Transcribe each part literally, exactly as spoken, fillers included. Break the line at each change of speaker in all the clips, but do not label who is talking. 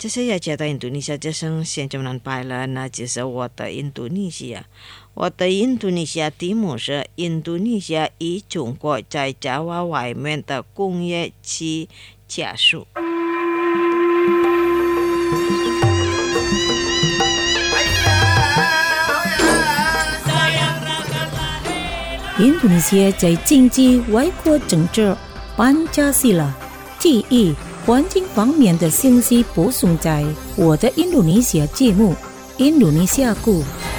这些也觉得印度尼西亚这声现中南白了，那就是我的印度尼西亚。我的印度尼西亚题目是印度尼西亚与中国在爪哇外面的工业区加速。
印度尼西亚在经济、外交、政治、班加西拉、体育、环境方面的信息播送在我的印度尼西亚节目《印度尼西亚故》。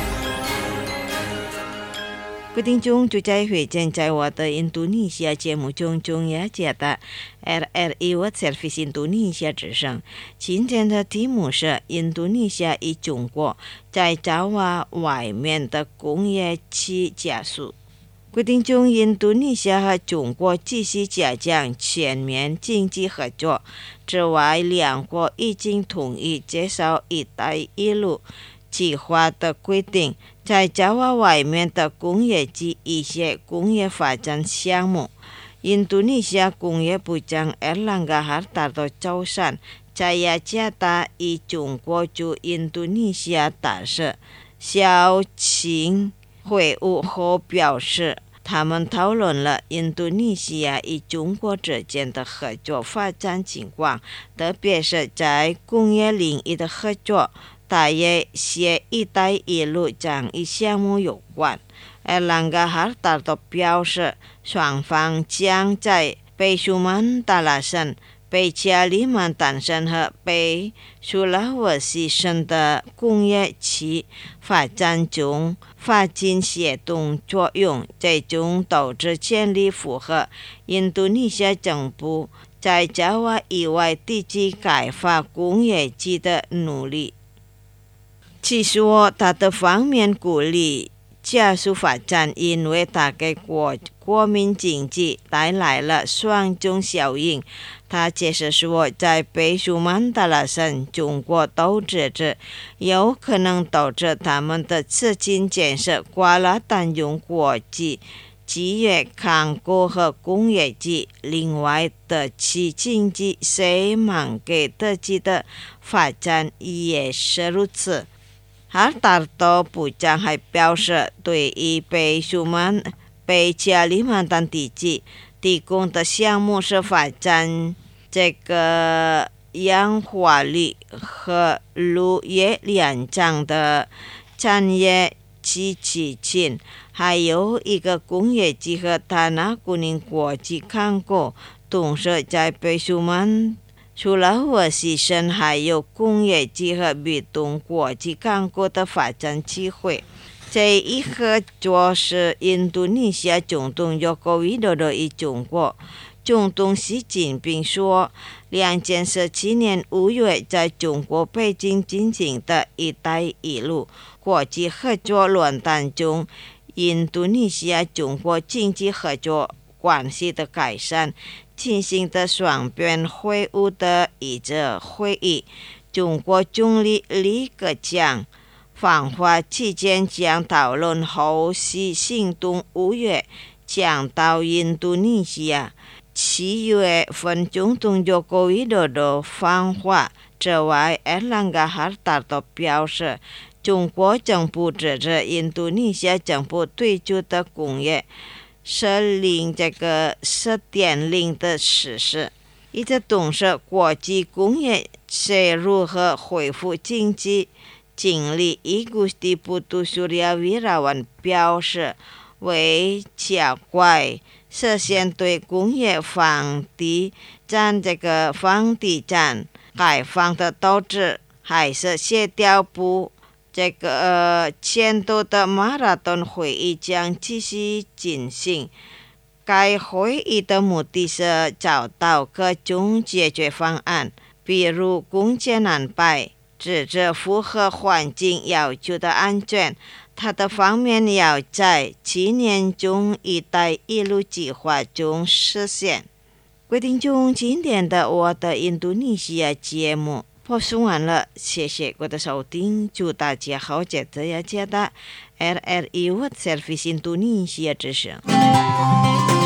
各位听众，就在会见在我的印度尼西亚节目中中也接的 R R I World Service 印度尼西亚之声。今天的题目是印度尼西亚与中国在爪哇外面的工业区加速。各位听众，印度尼西亚和中国继续加强全面经济合作之外，两国已经同意接受一带一路计划的规定，在爪哇外面的工业及一些工业发展项目。印度尼西亚工业部长埃尔兰加哈达多周三在雅加达与中国驻印度尼西亚大使肖琴会晤后表示，他们讨论了印度尼西亚与中国之间的合作发展情况，特别是在工业领域的合作，大约携一带一路倡议项目有关。埃兰加哈达多表示，双方将在北苏门答腊省、北加里曼丹省和北苏拉威西省的工业区发展中发挥协同作用，最终导致建立符合印度尼西亚政府在爪哇以外地区开发工业区的努力。其说，他的方面鼓励加速发展，因为他给国国民经济带来了双重效应。他解释说，在北苏门答腊省，中国投资者有可能导致他们的资金建设qua了单用国际基业看顾和工业区，另外的其经济虽忙给自己的发展也是如此。哈达多部长还表示，对于北苏门、北加里曼丹地区提供的项目是发展这个氧化铝和铝业两장的产业基金，还有一个工业区和塔纳古宁国际看顾，同时在北苏门苏拉威西省还有工业区和密东国际看顾的发展机会。这一合作是印度尼西亚总统约翰维多多与中国总统习近平说，两千十七年五月在中国北京进行的一带一路国际合作论坛中，印度尼西亚中国经济合作关系的改善进行的双边会晤的一次会议。中国总理李克强访华期间将讨论后续行动，五月将到印度尼西亚，七月份总统约翰维多多访华。之外，埃兰加哈达多表示，中国政府支持印度尼西亚政府推出的工业是零这个四点零的实施，一直重视国际工业是如何恢复经济。经理伊古斯蒂布杜苏利亚维拉万表示，为加快实现对工业房地产这个房地产开放的投资，还是协调部这个呃前头的马拉松会议将继续进行。该会议的目的是找到各种解决方案，比如共建安排，支持符合环境要求的安全。它的方面要在七年中一带一路计划中实现。各位听众，今天的我的印度尼西亚节目播送完了，谢谢各位的收听，祝大家好，接着要接到 R R I World Service 印度尼西亚之声。